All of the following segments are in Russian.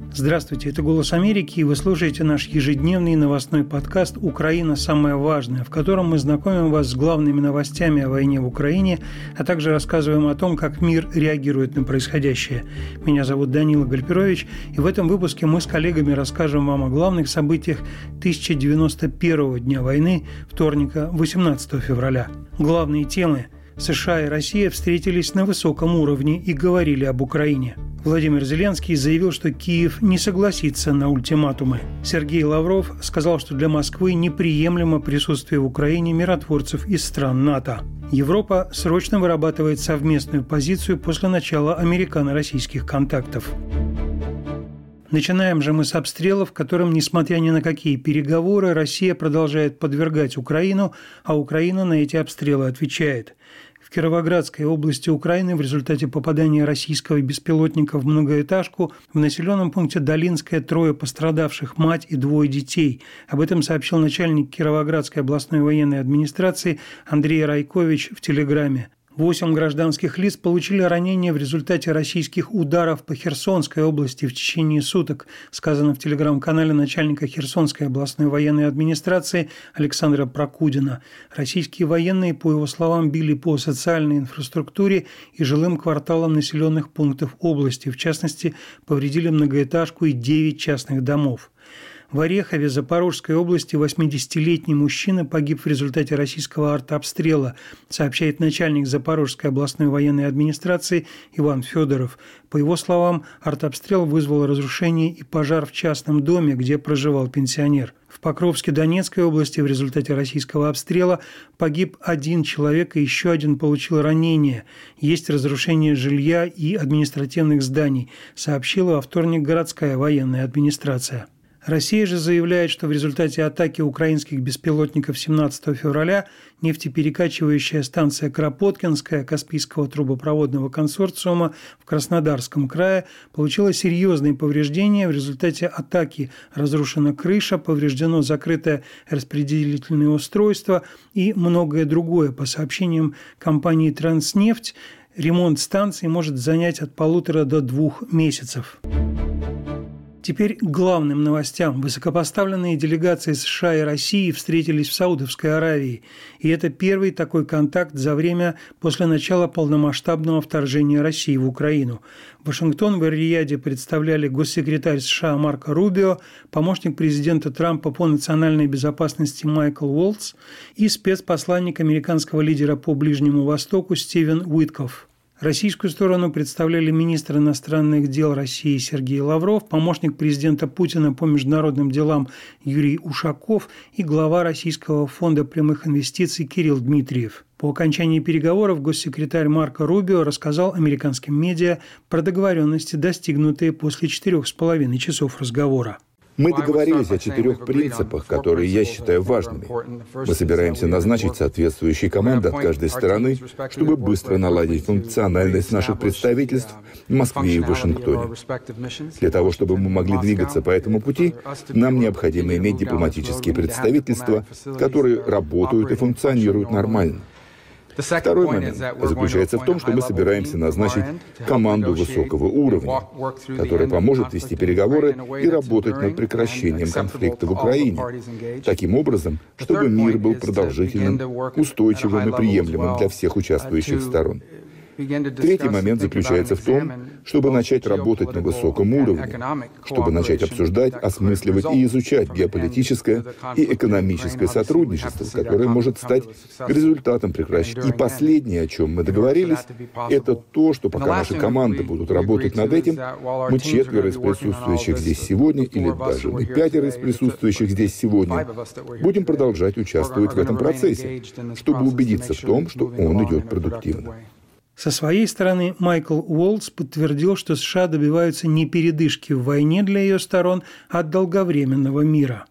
Здравствуйте, это «Голос Америки», и вы слушаете наш ежедневный новостной подкаст «Украина. Самое важное», в котором мы знакомим вас с главными новостями о войне в Украине, а также рассказываем о том, как мир реагирует на происходящее. Меня зовут Данила Гальперович, и в этом выпуске мы с коллегами расскажем вам о главных событиях 1091-го дня войны, вторника, 18 февраля. Главные темы – США и Россия встретились на высоком уровне и говорили об Украине. Владимир Зеленский заявил, что Киев не согласится на ультиматумы. Сергей Лавров сказал, что для Москвы неприемлемо присутствие в Украине миротворцев из стран НАТО. Европа срочно вырабатывает совместную позицию после начала американо-российских контактов. Начинаем же мы с обстрелов, которым, несмотря ни на какие переговоры, Россия продолжает подвергать Украину, а Украина на эти обстрелы отвечает. В Кировоградской области Украины в результате попадания российского беспилотника в многоэтажку в населенном пункте Долинское 3 пострадавших, мать и 2 детей. Об этом сообщил начальник Кировоградской областной военной администрации Андрей Райкович в Телеграме. 8 гражданских лиц получили ранения в результате российских ударов по Херсонской области в течение суток, сказано в телеграм-канале начальника Херсонской областной военной администрации Александра Прокудина. Российские военные, по его словам, били по социальной инфраструктуре и жилым кварталам населенных пунктов области. В частности, повредили многоэтажку и 9 частных домов. В Орехове Запорожской области 80-летний мужчина погиб в результате российского артобстрела, сообщает начальник Запорожской областной военной администрации Иван Федоров. По его словам, артобстрел вызвал разрушение и пожар в частном доме, где проживал пенсионер. В Покровске Донецкой области в результате российского обстрела погиб 1 человек и еще 1 получил ранение. Есть разрушение жилья и административных зданий, сообщила во вторник городская военная администрация. Россия же заявляет, что в результате атаки украинских беспилотников 17 февраля нефтеперекачивающая станция Кропоткинская Каспийского трубопроводного консорциума в Краснодарском крае получила серьезные повреждения. В результате атаки разрушена крыша, повреждено закрытое распределительное устройство и многое другое. По сообщениям компании «Транснефть», ремонт станции может занять от 1,5 до 2 месяцев. Теперь к главным новостям. Высокопоставленные делегации США и России встретились в Саудовской Аравии. И это первый такой контакт за время после начала полномасштабного вторжения России в Украину. Вашингтон в Эр-Рияде представляли госсекретарь США Марко Рубио, помощник президента Трампа по национальной безопасности Майкл Уолтс и спецпосланник американского лидера по Ближнему Востоку Стивен Уиткофф. Российскую сторону представляли министр иностранных дел России Сергей Лавров, помощник президента Путина по международным делам Юрий Ушаков и глава Российского фонда прямых инвестиций Кирилл Дмитриев. По окончании переговоров госсекретарь Марко Рубио рассказал американским медиа про договоренности, достигнутые после 4,5 часов разговора. Мы договорились о 4 принципах, которые я считаю важными. Мы собираемся назначить соответствующие команды от каждой стороны, чтобы быстро наладить функциональность наших представительств в Москве и в Вашингтоне. Для того, чтобы мы могли двигаться по этому пути, нам необходимо иметь дипломатические представительства, которые работают и функционируют нормально. Второй момент заключается в том, что мы собираемся назначить команду высокого уровня, которая поможет вести переговоры и работать над прекращением конфликта в Украине, таким образом, чтобы мир был продолжительным, устойчивым и приемлемым для всех участвующих сторон. Третий момент заключается в том, чтобы начать работать на высоком уровне, чтобы начать обсуждать, осмысливать и изучать геополитическое и экономическое сотрудничество, которое может стать результатом прекращения. И последнее, о чем мы договорились, это то, что пока наши команды будут работать над этим, мы 4 из присутствующих здесь сегодня, или даже мы 5 из присутствующих здесь сегодня, будем продолжать участвовать в этом процессе, чтобы убедиться в том, что он идет продуктивно. Со своей стороны, Майкл Уолтс подтвердил, что США добиваются не передышки в войне для ее сторон, а долговременного мира.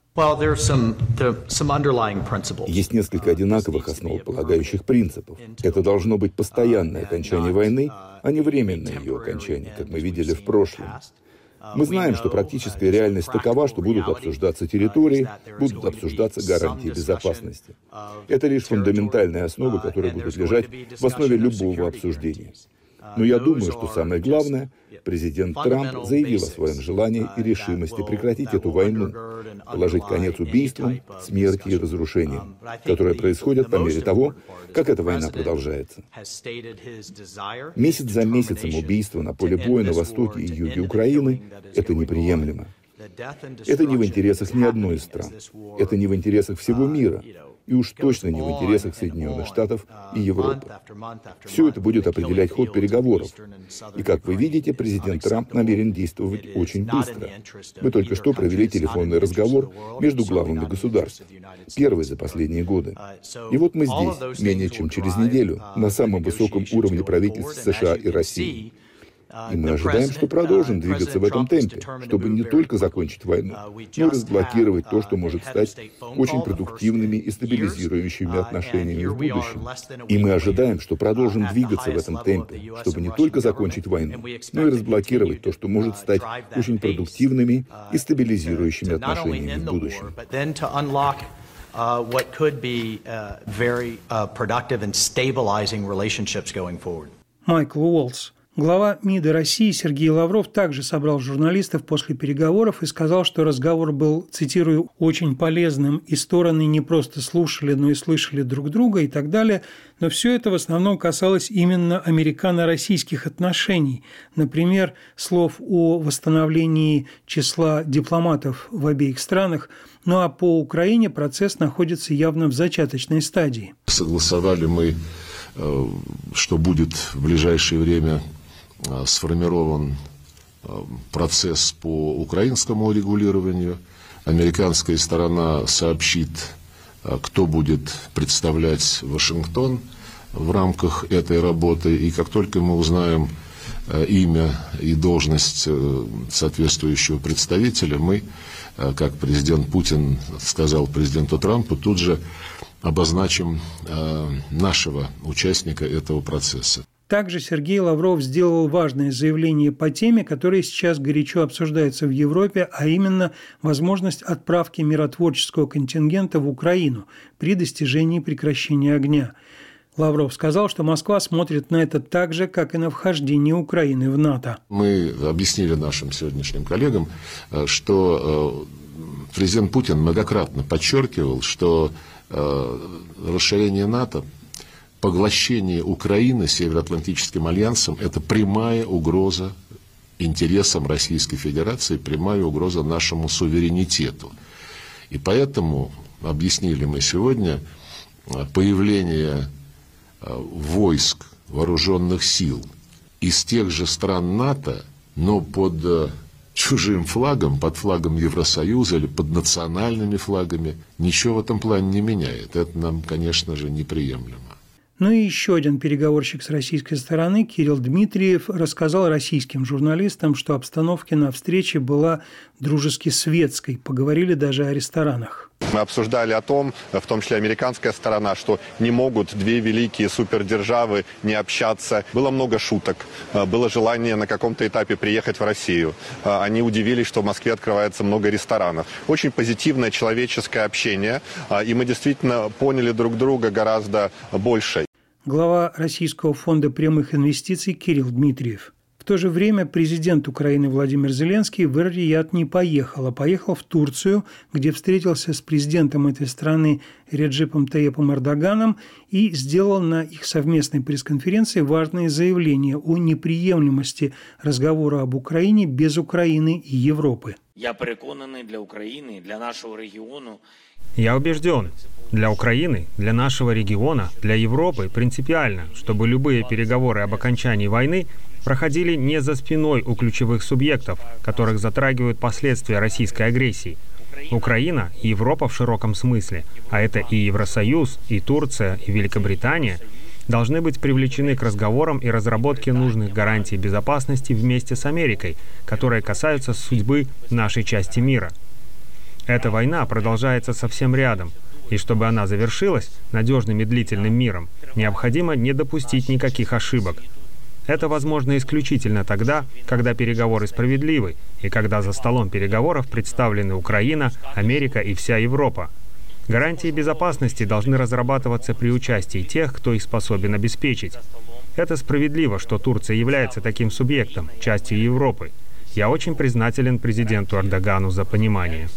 Есть несколько одинаковых основополагающих принципов. Это должно быть постоянное окончание войны, а не временное ее окончание, как мы видели в прошлом. Мы знаем, что практическая реальность такова, что будут обсуждаться территории, будут обсуждаться гарантии безопасности. Это лишь фундаментальные основы, которые будут лежать в основе любого обсуждения. Но я думаю, что самое главное, президент Трамп заявил о своем желании и решимости прекратить эту войну, положить конец убийствам, смерти и разрушениям, которые происходят по мере того, как эта война продолжается. Месяц за месяцем убийства на поле боя на востоке и юге Украины – это неприемлемо. Это не в интересах ни одной из стран. Это не в интересах всего мира. И уж точно не в интересах Соединенных Штатов и Европы. Все это будет определять ход переговоров. И, как вы видите, президент Трамп намерен действовать очень быстро. Мы только что провели телефонный разговор между главами государств. Первый за последние годы. И вот мы здесь, менее чем через неделю, на самом высоком уровне правительств США и России. И мы ожидаем, что продолжим двигаться в этом темпе, чтобы не только закончить войну, но и разблокировать то, что может стать очень продуктивными и стабилизирующими отношениями в будущем. И мы ожидаем, что продолжим двигаться в этом темпе, чтобы не только закончить войну, но и разблокировать то, что может стать очень продуктивными и стабилизирующими отношениями в будущем. What could be very productive and stabilizing relationships going forward. Майкл Уолтс. Глава МИДа России Сергей Лавров также собрал журналистов после переговоров и сказал, что разговор был, цитирую, «очень полезным, и стороны не просто слушали, но и слышали друг друга» и так далее. Но все это в основном касалось именно американо-российских отношений. Например, слов о восстановлении числа дипломатов в обеих странах. Ну а по Украине процесс находится явно в зачаточной стадии. Согласовали мы, что будет в ближайшее время сформирован процесс по украинскому урегулированию. Американская сторона сообщит, кто будет представлять Вашингтон в рамках этой работы. И как только мы узнаем имя и должность соответствующего представителя, мы, как президент Путин сказал президенту Трампу, тут же обозначим нашего участника этого процесса. Также Сергей Лавров сделал важное заявление по теме, которая сейчас горячо обсуждается в Европе, а именно возможность отправки миротворческого контингента в Украину при достижении прекращения огня. Лавров сказал, что Москва смотрит на это так же, как и на вхождение Украины в НАТО. Мы объяснили нашим сегодняшним коллегам, что президент Путин многократно подчеркивал, что расширение НАТО, поглощение Украины Североатлантическим альянсом – это прямая угроза интересам Российской Федерации, прямая угроза нашему суверенитету. И поэтому, объяснили мы сегодня, появление войск, вооруженных сил из тех же стран НАТО, но под чужим флагом, под флагом Евросоюза или под национальными флагами, ничего в этом плане не меняет. Это нам, конечно же, неприемлемо. Ну и еще один переговорщик с российской стороны, Кирилл Дмитриев, рассказал российским журналистам, что обстановка на встрече была дружески светской. Поговорили даже о ресторанах. Мы обсуждали о том, в том числе американская сторона, что не могут две великие супердержавы не общаться. Было много шуток, было желание на каком-то этапе приехать в Россию. Они удивились, что в Москве открывается много ресторанов. Очень позитивное человеческое общение, и мы действительно поняли друг друга гораздо больше. Глава Российского фонда прямых инвестиций Кирилл Дмитриев. В то же время президент Украины Владимир Зеленский в Эр-Рияд не поехал, а поехал в Турцию, где встретился с президентом этой страны Реджепом Тайепом Эрдоганом и сделал на их совместной пресс-конференции важные заявления о неприемлемости разговора об Украине без Украины и Европы. Я переконаний, для України, для нашего региона. Я убежден, для Украины, для нашего региона, для Европы принципиально, чтобы любые переговоры об окончании войны проходили не за спиной у ключевых субъектов, которых затрагивают последствия российской агрессии. Украина и Европа в широком смысле, а это и Евросоюз, и Турция, и Великобритания, должны быть привлечены к разговорам и разработке нужных гарантий безопасности вместе с Америкой, которые касаются судьбы нашей части мира. Эта война продолжается совсем рядом, и чтобы она завершилась надежным и длительным миром, необходимо не допустить никаких ошибок. Это возможно исключительно тогда, когда переговоры справедливы, и когда за столом переговоров представлены Украина, Америка и вся Европа. Гарантии безопасности должны разрабатываться при участии тех, кто их способен обеспечить. Это справедливо, что Турция является таким субъектом, частью Европы. Я очень признателен президенту Эрдогану за понимание.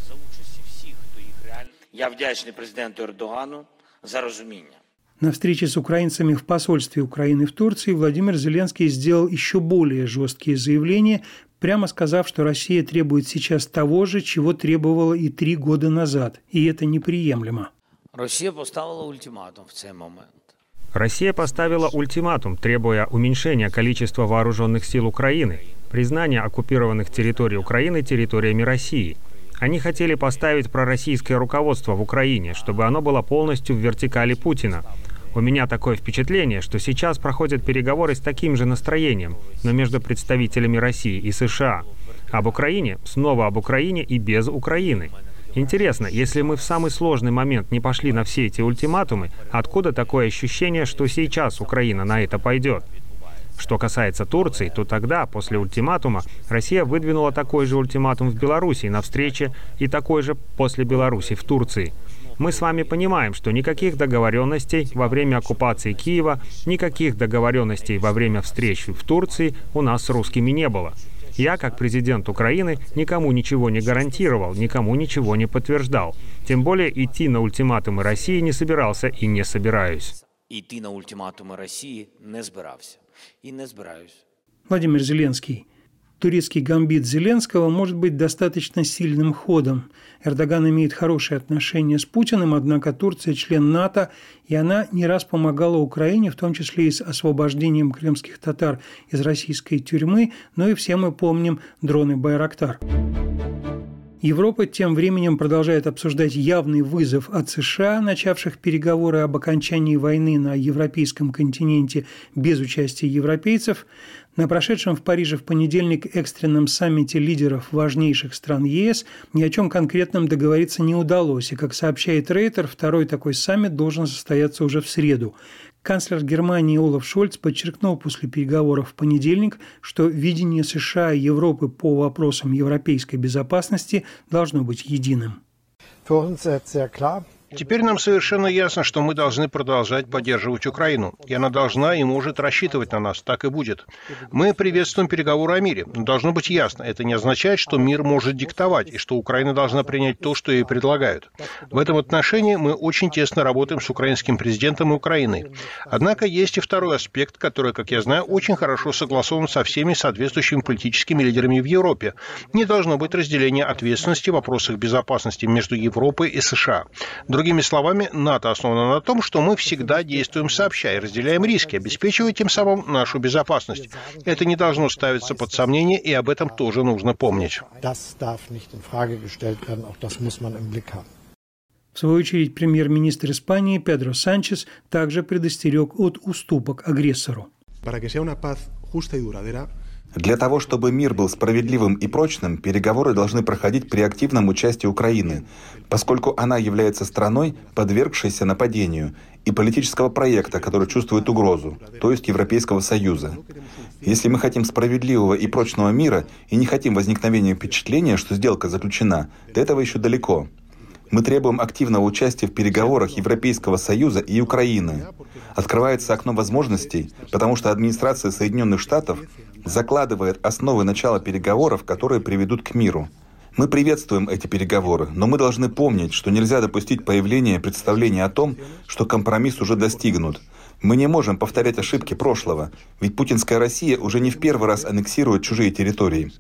Я вдячний президенту Ердогану за розуміння. На встрече с украинцами в посольстве Украины в Турции Владимир Зеленский сделал еще более жесткие заявления, прямо сказав, что Россия требует сейчас того же, чего требовала и 3 года назад, и это неприемлемо. Росія поставила ультиматум в цей момент. Россия поставила ультиматум, требуя уменьшения количества вооруженных сил Украины, признания оккупированных территорий Украины территориями России. Они хотели поставить пророссийское руководство в Украине, чтобы оно было полностью в вертикали Путина. У меня такое впечатление, что сейчас проходят переговоры с таким же настроением, но между представителями России и США. Об Украине, снова об Украине и без Украины. Интересно, если мы в самый сложный момент не пошли на все эти ультиматумы, откуда такое ощущение, что сейчас Украина на это пойдет? Что касается Турции, то тогда, после ультиматума, Россия выдвинула такой же ультиматум в Беларуси на встрече и такой же после Беларуси в Турции. Мы с вами понимаем, что никаких договоренностей во время оккупации Киева, никаких договоренностей во время встреч в Турции у нас с русскими не было. Я, как президент Украины, никому ничего не гарантировал, никому ничего не подтверждал. Тем более идти на ультиматумы России не собирался и не собираюсь. Идти на ультиматумы России не збирався и не збираюсь. Владимир Зеленский. Турецкий гамбит Зеленского может быть достаточно сильным ходом. Эрдоган имеет хорошие отношения с Путиным, однако Турция член НАТО, и она не раз помогала Украине, в том числе и с освобождением крымских татар из российской тюрьмы, но и все мы помним дроны «Байрактар». Европа тем временем продолжает обсуждать явный вызов от США, начавших переговоры об окончании войны на европейском континенте без участия европейцев. На прошедшем в Париже в понедельник экстренном саммите лидеров важнейших стран ЕС ни о чем конкретном договориться не удалось, и, как сообщает Рейтер, второй такой саммит должен состояться уже в среду. Канцлер Германии Олаф Шольц подчеркнул после переговоров в понедельник, что видение США и Европы по вопросам европейской безопасности должно быть единым. Теперь нам совершенно ясно, что мы должны продолжать поддерживать Украину. И она должна и может рассчитывать на нас. Так и будет. Мы приветствуем переговоры о мире. Но должно быть ясно, это не означает, что мир может диктовать, и что Украина должна принять то, что ей предлагают. В этом отношении мы очень тесно работаем с украинским президентом и Украиной. Однако есть и второй аспект, который, как я знаю, очень хорошо согласован со всеми соответствующими политическими лидерами в Европе. Не должно быть разделения ответственности в вопросах безопасности между Европой и США. Другими словами, НАТО основано на том, что мы всегда действуем сообща и разделяем риски, обеспечивая тем самым нашу безопасность. Это не должно ставиться под сомнение, и об этом тоже нужно помнить. В свою очередь, премьер-министр Испании Педро Санчес также предостерег от уступок агрессору. Для того, чтобы мир был справедливым и прочным, переговоры должны проходить при активном участии Украины, поскольку она является страной, подвергшейся нападению, и политического проекта, который чувствует угрозу, то есть Европейского Союза. Если мы хотим справедливого и прочного мира и не хотим возникновения впечатления, что сделка заключена, до этого еще далеко. Мы требуем активного участия в переговорах Европейского Союза и Украины. Открывается окно возможностей, потому что администрация Соединенных Штатов закладывает основы начала переговоров, которые приведут к миру. Мы приветствуем эти переговоры, но мы должны помнить, что нельзя допустить появления представления о том, что компромисс уже достигнут. Мы не можем повторять ошибки прошлого, ведь путинская Россия уже не в первый раз аннексирует чужие территории.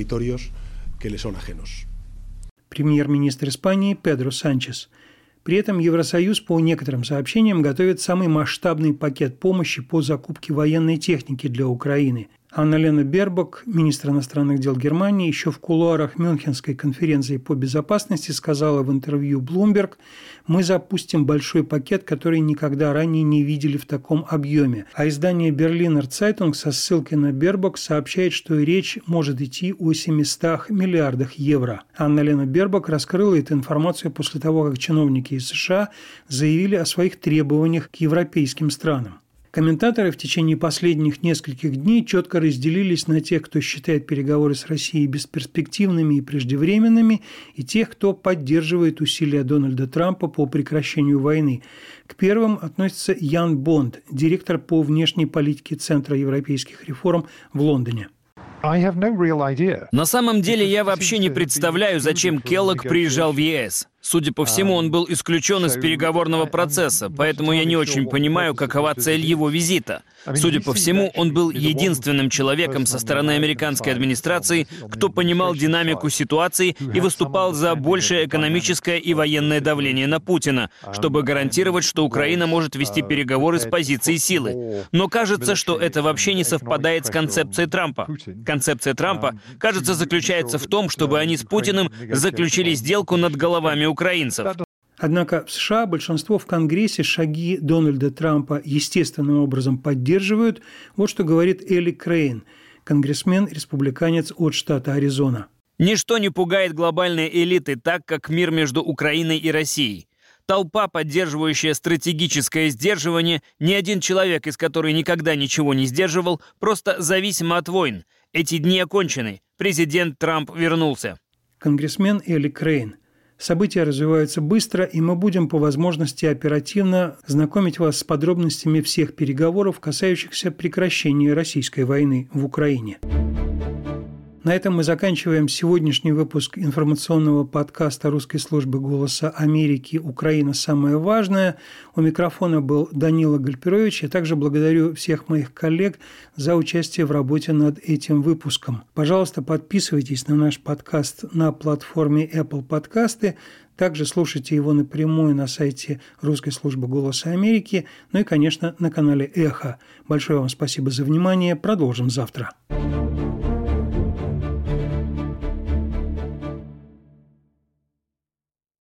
Премьер-министр Испании Педро Санчес. При этом Евросоюз, по некоторым сообщениям, готовит самый масштабный пакет помощи по закупке военной техники для Украины. Анна-Лена Бербок, министр иностранных дел Германии, еще в кулуарах Мюнхенской конференции по безопасности сказала в интервью Bloomberg: «Мы запустим большой пакет, который никогда ранее не видели в таком объеме». А издание Berliner Zeitung со ссылкой на Бербок сообщает, что речь может идти о 700 миллиардах евро. Анна-Лена Бербок раскрыла эту информацию после того, как чиновники из США заявили о своих требованиях к европейским странам. Комментаторы в течение последних нескольких дней четко разделились на тех, кто считает переговоры с Россией бесперспективными и преждевременными, и тех, кто поддерживает усилия Дональда Трампа по прекращению войны. К первым относится Ян Бонд, директор по внешней политике Центра европейских реформ в Лондоне. На самом деле я вообще не представляю, зачем Келлог приезжал в ЕС. Судя по всему, он был исключен из переговорного процесса, поэтому я не очень понимаю, какова цель его визита. Судя по всему, он был единственным человеком со стороны американской администрации, кто понимал динамику ситуации и выступал за большее экономическое и военное давление на Путина, чтобы гарантировать, что Украина может вести переговоры с позиции силы. Но кажется, что это вообще не совпадает с концепцией Трампа. Концепция Трампа, кажется, заключается в том, чтобы они с Путиным заключили сделку над головами украинцев. Однако в США большинство в Конгрессе шаги Дональда Трампа естественным образом поддерживают. Вот что говорит Элли Крейн, конгрессмен-республиканец от штата Аризона. Ничто не пугает глобальные элиты так, как мир между Украиной и Россией. Толпа, поддерживающая стратегическое сдерживание, ни один человек, из которой никогда ничего не сдерживал, просто зависимо от войн. Эти дни окончены. Президент Трамп вернулся. Конгрессмен Элли Крейн. События развиваются быстро, и мы будем по возможности оперативно знакомить вас с подробностями всех переговоров, касающихся прекращения российской войны в Украине. На этом мы заканчиваем сегодняшний выпуск информационного подкаста русской службы «Голоса Америки. Украина. Самое важное». У микрофона был Данила Гальперович. Я также благодарю всех моих коллег за участие в работе над этим выпуском. Пожалуйста, подписывайтесь на наш подкаст на платформе Apple Подкасты. Также слушайте его напрямую на сайте русской службы «Голоса Америки», ну и, конечно, на канале «Эхо». Большое вам спасибо за внимание. Продолжим завтра.